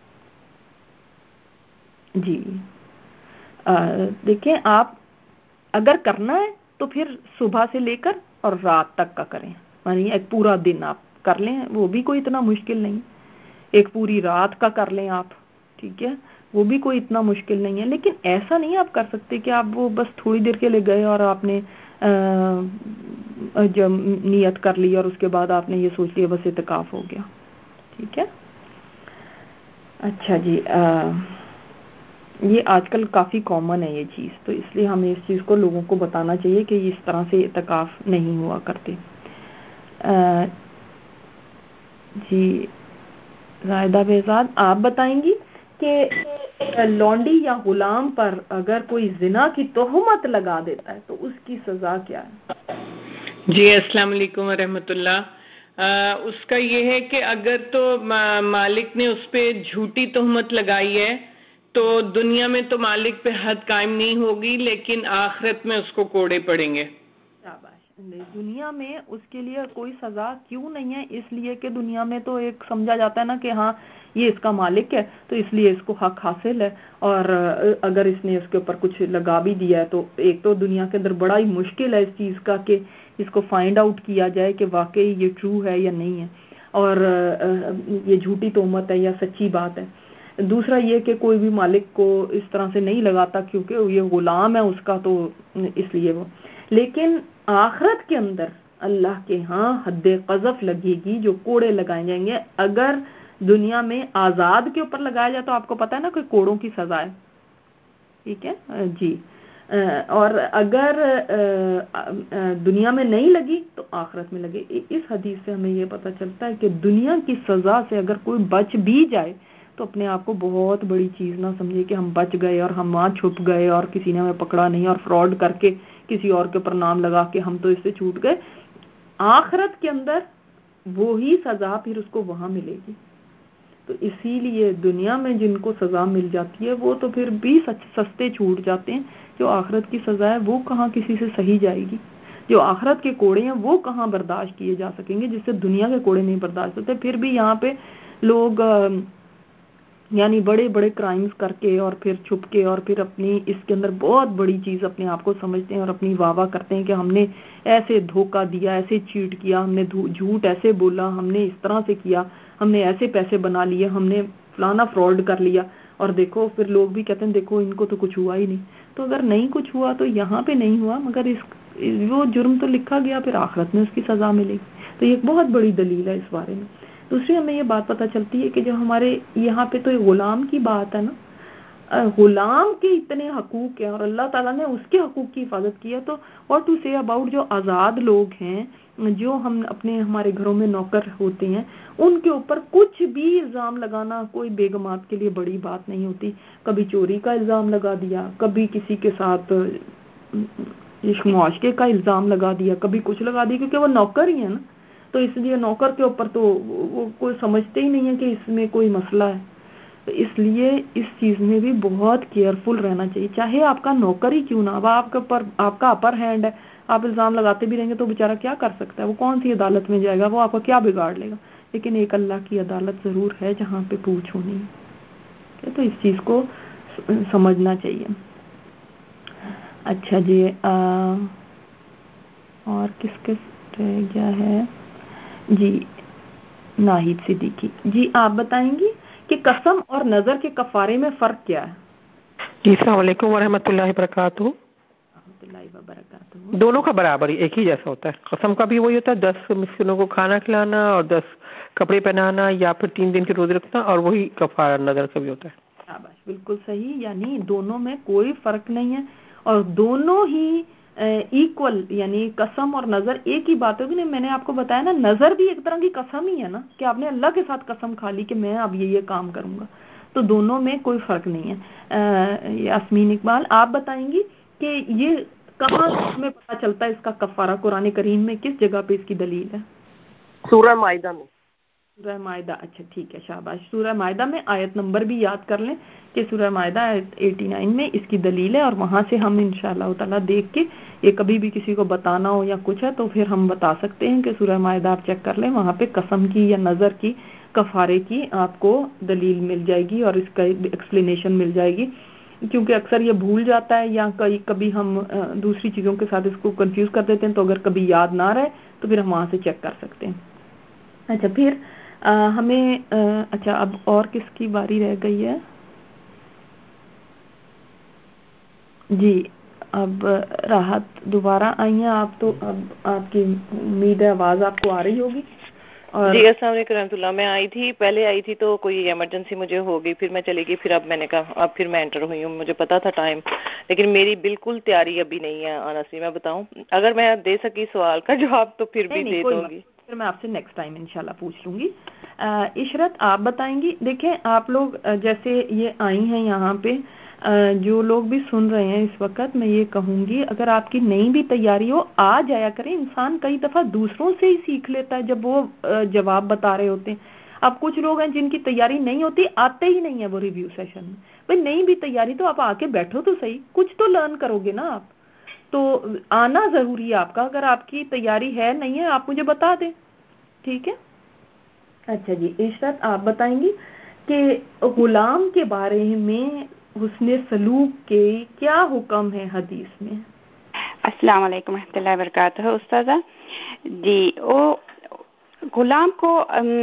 جی آ, دیکھیں آپ اگر کرنا ہے تو پھر صبح سے لے کر اور رات تک کا کریں، یعنی ایک پورا دن آپ کر لیں، وہ بھی کوئی اتنا مشکل نہیں. ایک پوری رات کا کر لیں آپ، ٹھیک ہے، وہ بھی کوئی اتنا مشکل نہیں ہے. لیکن ایسا نہیں آپ کر سکتے کہ آپ وہ بس تھوڑی دیر کے لیے گئے اور آپ نے جب نیت کر لی اور اس کے بعد آپ نے یہ سوچ لیا بس اعتکاف ہو گیا. ٹھیک ہے. اچھا جی آ, یہ آج کل کافی کامن ہے یہ چیز، تو اس لیے ہمیں اس چیز کو لوگوں کو بتانا چاہیے کہ اس طرح سے اعتکاف نہیں ہوا کرتے۔ جی زاہدہ بہزاد آپ بتائیں گی کہ لونڈی یا غلام پر اگر کوئی زنا کی تہمت لگا دیتا ہے تو اس کی سزا کیا ہے؟ جی السلام علیکم ورحمۃ اللہ۔ آ, اس کا یہ ہے کہ اگر تو مالک نے اس پہ جھوٹی تہمت لگائی ہے تو دنیا میں تو مالک پہ حد قائم نہیں ہوگی، لیکن آخرت میں اس کو کوڑے پڑیں گے۔ دنیا میں اس کے لیے کوئی سزا کیوں نہیں ہے؟ اس لیے کہ دنیا میں تو ایک سمجھا جاتا ہے نا کہ ہاں یہ اس کا مالک ہے تو اس لیے اس کو حق حاصل ہے، اور اگر اس نے اس کے اوپر کچھ لگا بھی دیا ہے تو ایک تو دنیا کے اندر بڑا ہی مشکل ہے اس چیز کا کہ اس کو فائنڈ آؤٹ کیا جائے کہ واقعی یہ ٹرو ہے یا نہیں ہے، اور یہ جھوٹی تہمت ہے یا سچی بات ہے۔ دوسرا یہ کہ کوئی بھی مالک کو اس طرح سے نہیں لگاتا کیونکہ یہ غلام ہے اس کا، تو اس لیے وہ، لیکن آخرت کے اندر اللہ کے ہاں حد قذف لگے گی، جو کوڑے لگائے جائیں گے۔ اگر دنیا میں آزاد کے اوپر لگایا جائے تو آپ کو پتا ہے نا کہ کوڑوں کی سزا ہے، ٹھیک ہے جی، اور اگر دنیا میں نہیں لگی تو آخرت میں لگے۔ اس حدیث سے ہمیں یہ پتا چلتا ہے کہ دنیا کی سزا سے اگر کوئی بچ بھی جائے تو اپنے آپ کو بہت بڑی چیز نہ سمجھے کہ ہم بچ گئے اور ہم وہاں چھپ گئے اور کسی نے ہمیں پکڑا نہیں اور فراڈ کر کے کسی اور کے اوپر نام لگا کے ہم تو اس سے چھوٹ گئے۔ آخرت کے اندر وہی سزا پھر اس کو وہاں ملے گی۔ تو اسی لیے دنیا میں جن کو سزا مل جاتی ہے وہ تو پھر بھی سستے چھوٹ جاتے ہیں، جو آخرت کی سزا ہے وہ کہاں کسی سے سہی جائے گی، جو آخرت کے کوڑے ہیں وہ کہاں برداشت کیے جا سکیں گے، جس سے دنیا کے کوڑے نہیں برداشت ہوتے۔ پھر بھی یہاں پہ لوگ یعنی بڑے بڑے کرائمز کر کے اور پھر چھپ کے اور پھر اپنی اس کے اندر بہت بڑی چیز اپنے آپ کو سمجھتے ہیں اور اپنی واہ واہ کرتے ہیں کہ ہم نے ایسے دھوکہ دیا، ایسے چیٹ کیا، ہم نے جھوٹ ایسے بولا، ہم نے اس طرح سے کیا، ہم نے ایسے پیسے بنا لیے، ہم نے فلانا فراڈ کر لیا، اور دیکھو پھر لوگ بھی کہتے ہیں دیکھو ان کو تو کچھ ہوا ہی نہیں۔ تو اگر نہیں کچھ ہوا تو یہاں پہ نہیں ہوا، مگر اس وہ جرم تو لکھا گیا، پھر آخرت میں اس کی سزا ملے گی۔ تو یہ ایک بہت بڑی دلیل ہے اس بارے میں۔ دوسری ہمیں یہ بات پتہ چلتی ہے کہ جو ہمارے یہاں پہ تو غلام کی بات ہے نا، غلام کے اتنے حقوق ہیں اور اللہ تعالیٰ نے اس کے حقوق کی حفاظت کی ہے، تو واٹ ٹو سے اباؤٹ جو آزاد لوگ ہیں، جو ہم اپنے ہمارے گھروں میں نوکر ہوتے ہیں، ان کے اوپر کچھ بھی الزام لگانا کوئی بیگمات کے لیے بڑی بات نہیں ہوتی۔ کبھی چوری کا الزام لگا دیا، کبھی کسی کے ساتھ عشق معاشقے کا الزام لگا دیا، کبھی کچھ لگا دیا، کیونکہ وہ نوکر ہی ہے نا، تو اس لیے نوکر کے اوپر تو وہ کوئی سمجھتے ہی نہیں ہے کہ اس میں کوئی مسئلہ ہے۔ تو اس لیے اس چیز میں بھی بہت کیئرفل رہنا چاہیے، چاہے آپ کا نوکر ہی کیوں نہ، اب آپ کے اوپر آپ کا اپر ہینڈ ہے، آپ الزام لگاتے بھی رہیں گے تو بیچارہ کیا کر سکتا ہے، وہ کون سی عدالت میں جائے گا، وہ آپ کو کیا بگاڑ لے گا۔ لیکن ایک اللہ کی عدالت ضرور ہے جہاں پہ پوچھ ہونی ہے، تو اس چیز کو سمجھنا چاہیے۔ اچھا جی، آ اور کس کس رہ گیا ہے؟ جی ناہید صدیقی جی آپ بتائیں گی کہ قسم اور نظر کے کفارے میں فرق کیا ہے؟ جی السلام علیکم ورحمۃ اللہ وبرکاتہ۔ ورحمۃ اللہ وبرکاتہ۔ دونوں کا برابر ہی ایک ہی جیسا ہوتا ہے، قسم کا بھی وہی ہوتا ہے دس مسکینوں کو کھانا کھلانا اور دس کپڑے پہنانا یا پھر تین دن کے روزے رکھنا، اور وہی کفارہ نظر کا بھی ہوتا ہے۔ شاباش، بالکل صحیح، یعنی دونوں میں کوئی فرق نہیں ہے اور دونوں ہی ایکول، یعنی قسم اور نظر ایک ہی بات ہوگی۔ میں نے آپ کو بتایا نا، نظر بھی ایک طرح کی قسم ہی ہے نا، کہ آپ نے اللہ کے ساتھ قسم کھا لی کہ میں اب یہ یہ کام کروں گا، تو دونوں میں کوئی فرق نہیں ہے۔ یاسمین اقبال آپ بتائیں گی کہ یہ کہاں ہمیں پتہ چلتا ہے اس کا کفارہ؟ قرآن کریم میں کس جگہ پہ اس کی دلیل ہے؟ سورہ مائدہ میں۔ سورہ مائدہ، اچھا ٹھیک ہے، شاباش۔ سورہ مائدہ میں آیت نمبر بھی یاد کر لیں کہ سورہ مائدہ آیت نناسی میں اس کی دلیل ہے، اور وہاں سے ہم انشاءاللہ تعالیٰ دیکھ کے یہ کبھی بھی کسی کو بتانا ہو یا کچھ ہے تو پھر ہم بتا سکتے ہیں کہ سورہ مائدہ آپ چیک کر لیں، وہاں پہ قسم کی یا نظر کی کفارے کی آپ کو دلیل مل جائے گی اور اس کا ایکسپلینیشن مل جائے گی، کیونکہ اکثر یہ بھول جاتا ہے یا کئی کبھی ہم دوسری چیزوں کے ساتھ اس کو کنفیوز کر دیتے ہیں، تو اگر کبھی یاد نہ رہے تو پھر ہم وہاں سے چیک کر سکتے ہیں۔ اچھا پھر آ, ہمیں آ, اچھا اب اور کس کی باری رہ گئی ہے؟ جی اب راحت دوبارہ آئی ہیں آپ، تو اب آپ کی امید ہے آواز آپ کو آ رہی ہوگی۔ جی السلام علیکم رحمۃ اللہ. میں آئی تھی پہلے آئی تھی تو کوئی ایمرجنسی مجھے ہو گئی, پھر میں چلی گئی, پھر اب میں نے کہا اب پھر میں انٹر ہوئی ہوں, مجھے پتا تھا ٹائم, لیکن میری بالکل تیاری ابھی نہیں ہے آنا سی. میں بتاؤں اگر میں دے سکی سوال کا جواب تو پھر بھی دے دوں گی, پھر میں آپ سے نیکسٹ ٹائم انشاءاللہ پوچھ لوں گی. عشرت آپ بتائیں گی. دیکھیں آپ لوگ جیسے یہ آئی ہیں یہاں پہ, جو لوگ بھی سن رہے ہیں اس وقت, میں یہ کہوں گی اگر آپ کی نئی بھی تیاری ہو آ جایا کریں. انسان کئی دفعہ دوسروں سے ہی سیکھ لیتا ہے جب وہ جواب بتا رہے ہوتے ہیں. اب کچھ لوگ ہیں جن کی تیاری نہیں ہوتی, آتے ہی نہیں ہے وہ ریویو سیشن میں. بھائی نہیں بھی تیاری تو آپ آ کے بیٹھو تو صحیح, کچھ تو لرن کرو گے نا آپ. تو آنا ضروری ہے آپ کا. اگر آپ کی تیاری ہے نہیں ہے آپ مجھے بتا دیں, ٹھیک ہے. اچھا جی عشرت آپ بتائیں گی کہ غلام کے بارے میں حسن سلوک کے کیا حکم ہے حدیث میں؟ السلام علیکم ورحمۃ اللہ وبرکاتہ. استاذہ جی, وہ غلام کو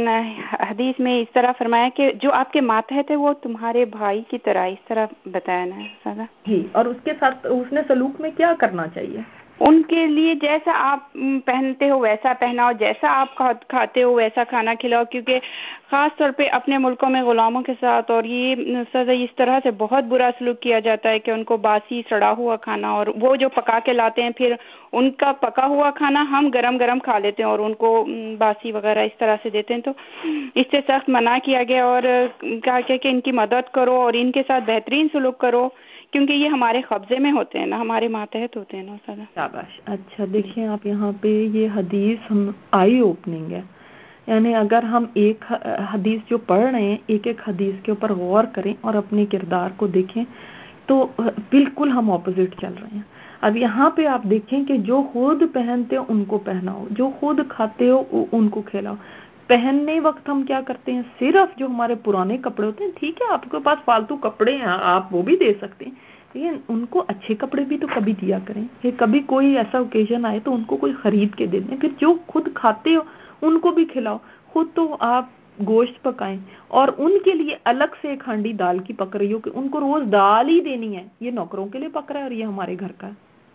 حدیث میں اس طرح فرمایا کہ جو آپ کے ماتحت ہے وہ تمہارے بھائی کی طرح, اس طرح بتایا نا استاذہ جی. اور اس کے ساتھ حسن سلوک میں کیا کرنا چاہیے؟ ان کے لیے جیسا آپ پہنتے ہو ویسا پہناؤ, جیسا آپ کھاتے ہو ویسا کھانا کھلاؤ, کیونکہ خاص طور پہ اپنے ملکوں میں غلاموں کے ساتھ اور یہ سزا اس طرح سے بہت برا سلوک کیا جاتا ہے کہ ان کو باسی سڑا ہوا کھانا, اور وہ جو پکا کے لاتے ہیں پھر ان کا پکا ہوا کھانا ہم گرم گرم کھا لیتے ہیں اور ان کو باسی وغیرہ اس طرح سے دیتے ہیں. تو اس سے سخت منع کیا گیا اور کہا کہ ان کی مدد کرو اور ان کے ساتھ بہترین سلوک کرو, کیونکہ یہ ہمارے قبضے میں ہوتے ہیں نا, ہمارے ماتحت ہوتے ہیں نا. شاباش. اچھا دیکھیں آپ یہاں پہ یہ حدیث ہم آئی اوپننگ ہے, یعنی اگر ہم ایک حدیث جو پڑھ رہے ہیں ایک ایک حدیث کے اوپر غور کریں اور اپنے کردار کو دیکھیں تو بالکل ہم اپوزٹ چل رہے ہیں. اب یہاں پہ آپ دیکھیں کہ جو خود پہنتے ہو ان کو پہناؤ, جو خود کھاتے ہو ان کو کھلاؤ. پہننے وقت ہم کیا کرتے ہیں, صرف جو ہمارے پرانے کپڑے ہوتے ہیں, ٹھیک ہے آپ کے پاس فالتو کپڑے ہیں آپ وہ بھی دے سکتے ہیں, لیکن ان کو اچھے کپڑے بھی تو کبھی دیا کریں, کہ کبھی کوئی ایسا اوکیزن آئے تو ان کو کوئی خرید کے دے دیں. پھر جو خود کھاتے ہو ان کو بھی کھلاؤ. خود تو آپ گوشت پکائیں اور ان کے لیے الگ سے ایک ہانڈی دال کی پک رہی ہو کہ ان کو روز دال ہی دینی ہے, یہ نوکروں کے لیے پک رہا ہے اور یہ ہمارے گھر کا ہے.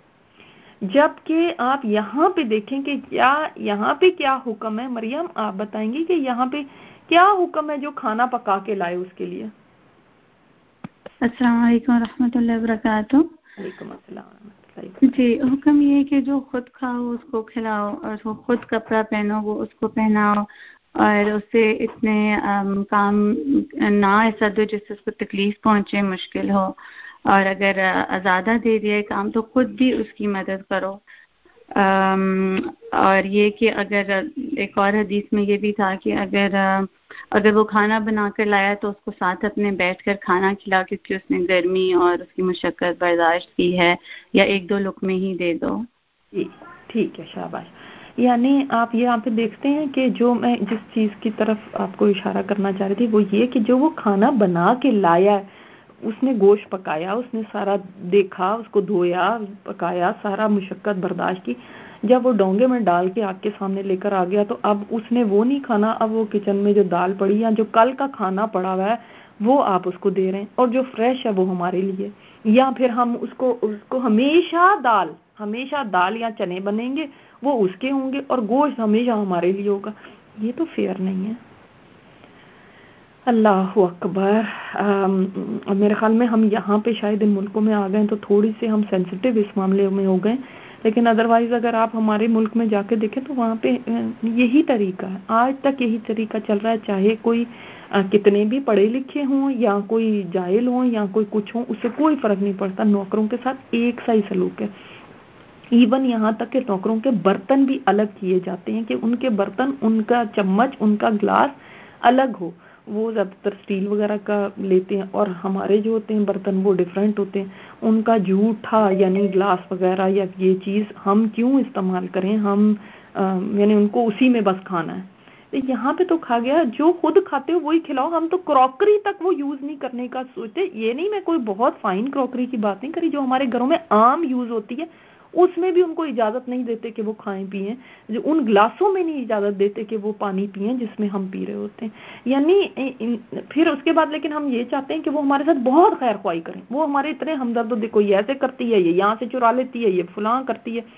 جبکہ آپ یہاں پہ دیکھیں کہ کیا یہاں پہ کیا حکم ہے. مریم آپ بتائیں گی کہ یہاں پہ کیا حکم ہے جو کھانا پکا کے لائے اس کے لیے؟ السلام علیکم ورحمۃ اللہ وبرکاتہ. وعلیکم السلام. جی حکم یہ ہے کہ جو خود کھاؤ اس کو کھلاؤ, اور جو خود کپڑا پہنو وہ اس کو پہناؤ, اور اس سے اتنے کام نہ ایسا دو جس سے اس کو تکلیف پہنچے, مشکل ہو, اور اگر آزادہ دے دیا کام تو خود بھی اس کی مدد کرو. اور یہ کہ اگر ایک اور حدیث میں یہ بھی تھا کہ اگر اگر وہ کھانا بنا کر لایا تو اس کو ساتھ اپنے بیٹھ کر کھانا کھلاؤ, کیونکہ اس نے گرمی اور اس کی مشقت برداشت کی ہے, یا ایک دو لقمے ہی دے دو. جی ٹھیک ہے, شاباش. یعنی آپ یہاں پہ دیکھتے ہیں کہ جو میں جس چیز کی طرف آپ کو اشارہ کرنا چاہ رہی تھی وہ یہ کہ جو وہ کھانا بنا کے لایا ہے, اس نے گوشت پکایا, اس نے سارا دیکھا, اس کو دھویا, پکایا, سارا مشقت برداشت کی, جب وہ ڈونگے میں ڈال کے آپ کے سامنے لے کر آ گیا تو اب اس نے وہ نہیں کھانا, اب وہ کچن میں جو دال پڑی یا جو کل کا کھانا پڑا ہوا ہے وہ آپ اس کو دے رہے ہیں, اور جو فریش ہے وہ ہمارے لیے. یا پھر ہم اس کو اس کو ہمیشہ دال ہمیشہ دال یا چنے بنیں گے وہ اس کے ہوں گے اور گوشت ہمیشہ ہمارے لیے ہوگا. یہ تو فیئر نہیں ہے. اللہ اکبر. میرے خیال میں ہم یہاں پہ شاید ان ملکوں میں آ گئے تو تھوڑی سی ہم سینسیٹیو اس معاملے میں ہو گئے, لیکن ادروائز اگر آپ ہمارے ملک میں جا کے دیکھیں تو وہاں پہ یہی طریقہ ہے, آج تک یہی طریقہ چل رہا ہے, چاہے کوئی کتنے بھی پڑھے لکھے ہوں یا کوئی جاہل ہوں یا کوئی کچھ ہوں, اس سے کوئی فرق نہیں پڑتا. نوکروں کے ساتھ ایک سا ہی سلوک ہے. ایون یہاں تک کہ نوکروں کے برتن بھی الگ کیے جاتے ہیں کہ ان کے برتن, ان کا چمچ, ان کا گلاس الگ ہو. وہ زیادہ تر اسٹیل وغیرہ کا لیتے ہیں اور ہمارے جو ہوتے ہیں برتن وہ ڈیفرنٹ ہوتے ہیں. ان کا جھوٹا یعنی گلاس وغیرہ یا یہ چیز ہم کیوں استعمال کریں, ہم یعنی ان کو اسی میں بس کھانا ہے. یہاں پہ تو کھا گیا, جو خود کھاتے ہو وہی کھلاؤ. ہم تو کراکری تک وہ یوز نہیں کرنے کا سوچتے. یہ نہیں میں کوئی بہت فائن کراکری کی بات نہیں کری, جو ہمارے گھروں میں عام یوز ہوتی ہے اس میں بھی ان کو اجازت نہیں دیتے کہ وہ کھائیں پیئیں, جو ان گلاسوں میں نہیں اجازت دیتے کہ وہ پانی پیئیں جس میں ہم پی رہے ہوتے ہیں. یعنی پھر اس کے بعد لیکن ہم یہ چاہتے ہیں کہ وہ ہمارے ساتھ بہت خیر خواہی کریں, وہ ہمارے اتنے ہمدرد, دیکھو یہ ایسے کرتی ہے, یہ یہاں سے چرا لیتی ہے, یہ فلاں کرتی ہے.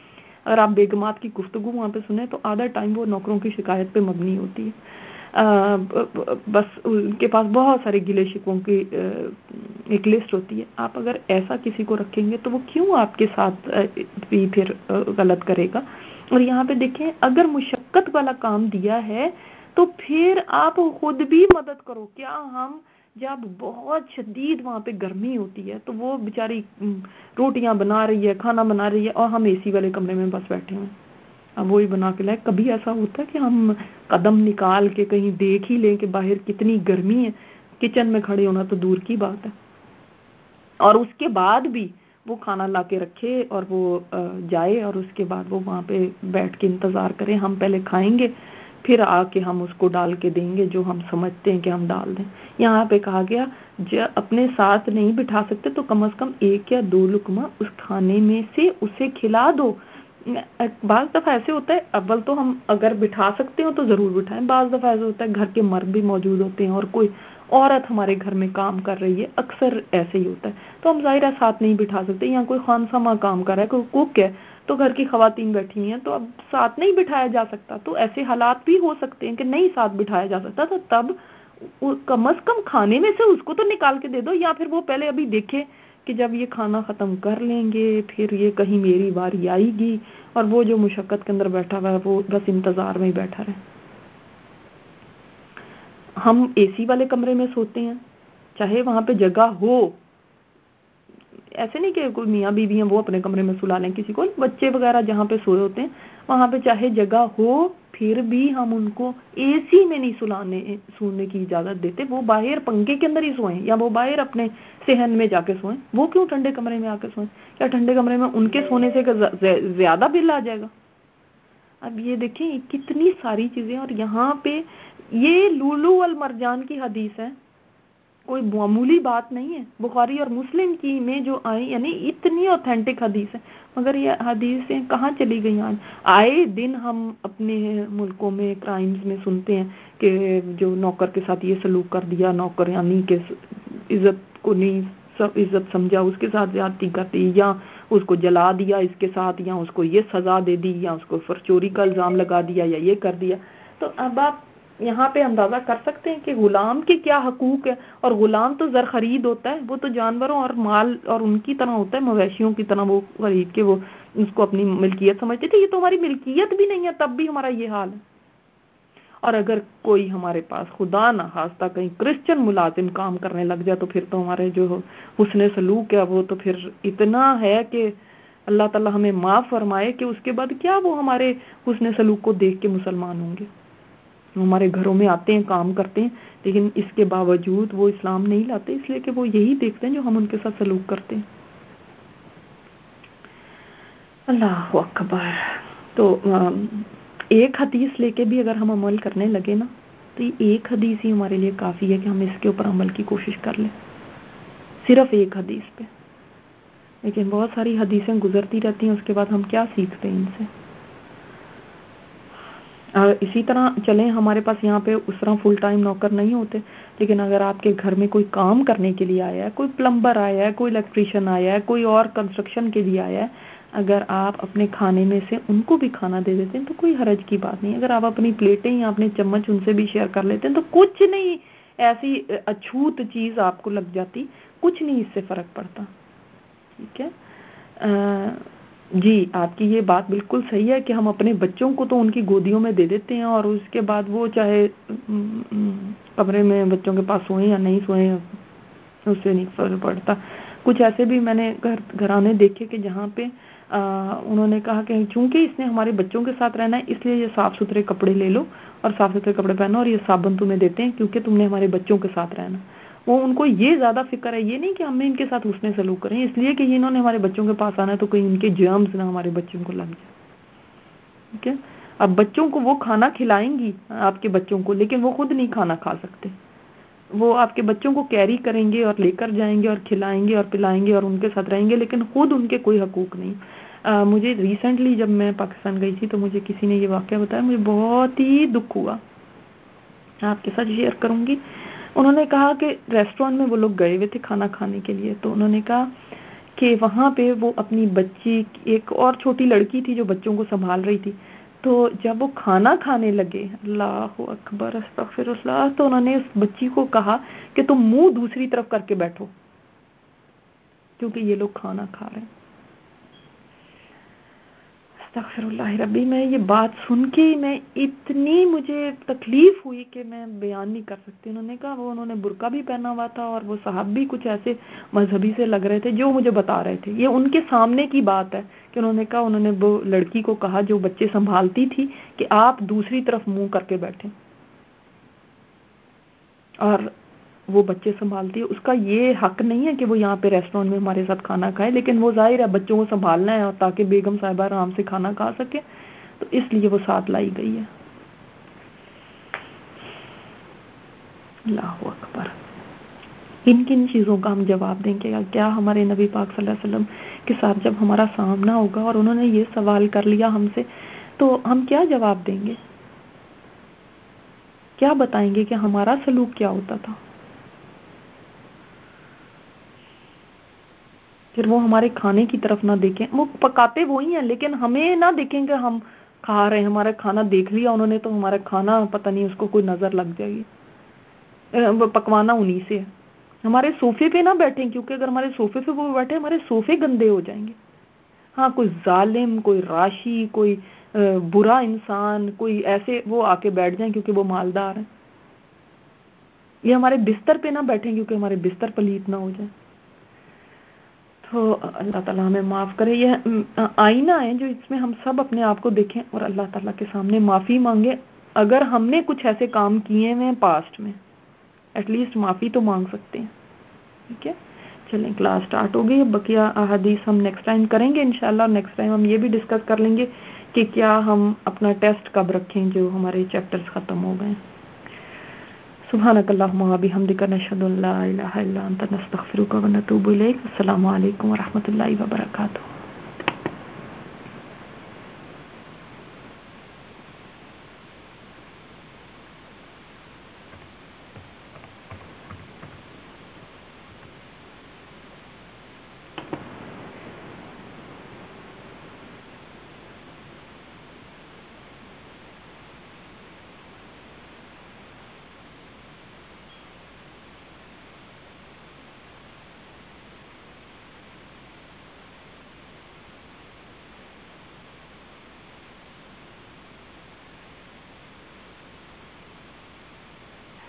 अगर आप बेगमात की गुफ्तगू वहाँ पे सुने तो आधा टाइम वो नौकरों की शिकायत पे मबनी होती है। आ, बस उनके पास बहुत सारे गिले शिकवों की एक लिस्ट होती है। आप अगर ऐसा किसी को रखेंगे तो वो क्यों आपके साथ भी फिर गलत करेगा। और यहाँ पे देखें, अगर मुशक्कत वाला काम दिया है तो फिर आप खुद भी मदद करो। क्या हम जब बहुत शदीद वहाँ पे गर्मी होती है तो वो बेचारी रोटियां बना रही है, खाना बना रही है, और हम एसी वाले कमरे में बस बैठे हैं, अब वही बना के लाए। कभी ऐसा होता है कि हम कदम निकाल के कहीं देख ही लें कि बाहर कितनी गर्मी है, किचन में खड़े होना तो दूर की बात है, और उसके बाद भी वो खाना ला के रखे और वो जाए और उसके बाद वो वहाँ पे बैठ के इंतजार करें। हम पहले खाएंगे फिर आके हम उसको डाल के देंगे जो हम समझते हैं कि हम डाल दें। यहाँ पे कहा गया जब अपने साथ नहीं बिठा सकते तो कम से कम एक या दो लुकमा उस खाने में से उसे खिला दो। बाज़ दफ़ा ऐसे होता है, अव्वल तो हम अगर बिठा सकते हो तो ज़रूर बिठाएं। बाज़ दफ़ा ऐसे होता है घर के मर्द भी मौजूद होते हैं और कोई औरत हमारे घर में काम कर रही है, अक्सर ऐसे ही होता है, तो हम ज़ाहिर है साथ नहीं बिठा सकते। यहाँ कोई खानसामा काम कर रहा है, कोई कुक है, तो घर की खवातीन बैठी हैं, तो अब साथ नहीं बिठाया जा सकता। तो ऐसे हालात भी हो सकते हैं कि नहीं साथ बिठाया जा सकता, तो तब कम से कम खाने में से उसको तो निकाल के दे दो, या फिर वो पहले अभी देखे कि जब ये खाना खत्म कर लेंगे फिर ये कहीं मेरी बारी आएगी, और वो जो मुशक्कत के अंदर बैठा हुआ है वो बस इंतजार में ही बैठा रहे। हम एसी वाले कमरे में सोते हैं, चाहे वहां पे जगह हो, ऐसे नहीं कि कोई मियाँ बीवी हैं वो अपने कमरे में सुला लें किसी को, बच्चे वगैरह जहाँ पे सोए होते हैं वहां पे चाहे जगह हो फिर भी हम उनको एसी में नहीं सुलाने सोने की इजाजत देते। वो बाहर पंखे के अंदर ही सोएं, या वो बाहर अपने सेहन में जाके सोएं। वो क्यों ठंडे कमरे में आके सोएं? क्या ठंडे कमरे में उनके सोने से ज्यादा बिल आ जाएगा? अब ये देखें कितनी सारी चीजें। और यहाँ पे ये लूलू वल मरजान की हदीस है, कोई मामूली बात नहीं है। बुखारी और मुस्लिम की में जो आई, यानी इतनी ऑथेंटिक हदीस है, मगर ये हदीसें कहाँ चली गई आज? आए दिन हम अपने मुल्कों में क्राइम्स में सुनते हैं कि जो नौकर के साथ ये सलूक कर दिया, नौकर यानी कि इज्जत को नहीं सब इज्जत समझा, उसके साथ ज्यादती कर दी, या उसको जला दिया इसके साथ, या उसको ये सजा दे दी, या उसको फिर चोरी का इल्जाम लगा दिया, या ये कर दिया। तो अब आप यहाँ पे अंदाजा कर सकते हैं कि गुलाम के क्या हकूक है। और गुलाम तो जर खरीद होता है, वो तो जानवरों और माल और उनकी तरह होता है, मवेशियों की तरह वो खरीद के वो उसको अपनी मिल्कियत समझते थे। ये तो हमारी मिल्कियत भी नहीं है, तब भी हमारा ये हाल है। और अगर कोई हमारे पास खुदा ना खास्ता कहीं क्रिश्चियन मुलाजिम काम करने लग जाए तो फिर तो हमारे जो हुस्न सलूक है वो तो फिर इतना है कि अल्लाह ताला हमें माफ फरमाए कि उसके बाद क्या वो हमारे हुस्न सलूक को देख के मुसलमान होंगे। हमारे घरों में आते हैं, काम करते हैं, लेकिन इसके बावजूद वो इस्लाम नहीं लाते, इसलिए कि वो यही देखते हैं जो हम उनके साथ सलूक करते हैं। अल्लाह अकबर। तो एक हदीस लेके भी अगर हम अमल करने लगे ना तो ये एक हदीस ही हमारे लिए काफ़ी है कि हम इसके ऊपर अमल की कोशिश कर लें, सिर्फ एक हदीस पे। लेकिन बहुत सारी हदीसें गुजरती रहती हैं, उसके बाद हम क्या सीखते हैं इनसे। इसी तरह चलें, हमारे पास यहाँ पे उस तरह फुल टाइम नौकर नहीं होते, लेकिन अगर आपके घर में कोई काम करने के लिए आया है, कोई प्लम्बर आया है, कोई इलेक्ट्रीशियन आया है, कोई और कंस्ट्रक्शन के लिए आया है, अगर आप अपने खाने में से उनको भी खाना दे देते हैं तो कोई हरज की बात नहीं। अगर आप अपनी प्लेटें या अपने चम्मच उनसे भी शेयर कर लेते हैं तो कुछ नहीं, ऐसी अछूत चीज आपको लग जाती, कुछ नहीं इससे फर्क पड़ता। ठीक है आ, जी, आपकी ये बात बिल्कुल सही है कि हम अपने बच्चों को तो उनकी गोदियों में दे देते हैं और उसके बाद वो चाहे कमरे में बच्चों के पास सोएं या नहीं सोएं उससे नहीं फर्क पड़ता। कुछ ऐसे भी मैंने घर घराने देखे कि जहाँ पे आ, उन्होंने कहा कि चूंकि इसने हमारे बच्चों के साथ रहना है इसलिए ये साफ सुथरे कपड़े ले लो और साफ सुथरे कपड़े पहनो, और ये साबुन तुम्हें देते हैं क्योंकि तुमने हमारे बच्चों के साथ रहना। वो उनको ये ज्यादा फिक्र है, ये नहीं कि हमें इनके साथ हुस्न सलूक करें, इसलिए कि इन्होंने हमारे बच्चों के पास आना है तो कहीं इनके जर्म्स ना हमारे बच्चों को लग जाए। ठीक है, अब बच्चों को वो खाना खिलाएंगी आपके बच्चों को, लेकिन वो खुद नहीं खाना खा सकते। वो आपके बच्चों को कैरी करेंगे और लेकर जाएंगे और खिलाएंगे और पिलाएंगे और उनके साथ रहेंगे, लेकिन खुद उनके कोई हकूक नहीं। आ, मुझे रिसेंटली जब मैं पाकिस्तान गई थी तो मुझे किसी ने ये वाकया बताया, मुझे बहुत ही दुख हुआ, आपके साथ शेयर करूंगी। उन्होंने कहा कि रेस्टोरेंट में वो लोग गए हुए थे खाना खाने के लिए, तो उन्होंने कहा کہ وہاں پہ وہ اپنی بچی، ایک اور چھوٹی لڑکی تھی جو بچوں کو سنبھال رہی تھی، تو جب وہ کھانا کھانے لگے، اللہ اکبر استغفر اللہ، تو انہوں نے اس بچی کو کہا کہ تم منہ دوسری طرف کر کے بیٹھو کیونکہ یہ لوگ کھانا کھا رہے ہیں۔ استغفر اللہ ربی، میں یہ بات سن کے میں اتنی مجھے تکلیف ہوئی کہ میں بیان نہیں کر سکتی۔ انہوں نے کہا وہ انہوں نے برقع بھی پہنا ہوا تھا اور وہ صاحب بھی کچھ ایسے مذہبی سے لگ رہے تھے جو مجھے بتا رہے تھے، یہ ان کے سامنے کی بات ہے کہ انہوں نے کہا انہوں نے وہ لڑکی کو کہا جو بچے سنبھالتی تھی کہ آپ دوسری طرف منہ کر کے بیٹھیں، اور وہ بچے سنبھالتی ہے۔ اس کا یہ حق نہیں ہے کہ وہ یہاں پہ ریسٹورینٹ میں ہمارے ساتھ کھانا کھائے، لیکن وہ ظاہر ہے بچوں کو سنبھالنا ہے اور تاکہ بیگم صاحبہ آرام سے کھانا کھا سکے، تو اس لیے وہ ساتھ لائی گئی ہے۔ اللہ اکبر، ان کن چیزوں کا ہم جواب دیں گے؟ کیا ہمارے نبی پاک صلی اللہ علیہ وسلم کے ساتھ جب ہمارا سامنا ہوگا اور انہوں نے یہ سوال کر لیا ہم سے، تو ہم کیا جواب دیں گے؟ کیا بتائیں گے کہ ہمارا سلوک کیا ہوتا تھا؟ پھر وہ ہمارے کھانے کی طرف نہ دیکھیں، وہ پکاتے وہی ہیں لیکن ہمیں نہ دیکھیں کہ ہم کھا رہے ہیں، ہمارا کھانا دیکھ لیا انہوں نے تو ہمارا کھانا پتہ نہیں اس کو کوئی نظر لگ جائے گی، پکوانا انہی سے ہے۔ ہمارے صوفے پہ نہ بیٹھیں، کیونکہ اگر ہمارے صوفے پہ وہ بیٹھے ہمارے صوفے گندے ہو جائیں گے۔ ہاں کوئی ظالم، کوئی راشی، کوئی برا انسان، کوئی ایسے وہ آ کے بیٹھ جائیں کیونکہ وہ مالدار ہیں، یہ ہمارے بستر پہ نہ بیٹھیں کیونکہ ہمارے بستر پلیت نہ ہو جائیں۔ تو اللہ تعالیٰ ہمیں معاف کرے۔ یہ آئینہ ہے جو اس میں ہم سب اپنے آپ کو دیکھیں اور اللہ تعالیٰ کے سامنے معافی مانگے۔ اگر ہم نے کچھ ایسے کام کیے ہوئے ہیں پاسٹ میں، ایٹ لیسٹ معافی تو مانگ سکتے ہیں۔ ٹھیک ہے، چلیں کلاس سٹارٹ ہو گئی، بقیہ احادیث ہم نیکسٹ ٹائم کریں گے انشاءاللہ۔ نیکسٹ ٹائم ہم یہ بھی ڈسکس کر لیں گے کہ کیا ہم اپنا ٹیسٹ کب رکھیں جو ہمارے چیپٹرز ختم ہو گئے ہیں۔ سبحانک اللہم و بحمدک، نشہد ان لا الہ الا انت، نستغفرک و نتوب الیک۔ السلام علیکم ورحمۃ اللہ وبرکاتہ۔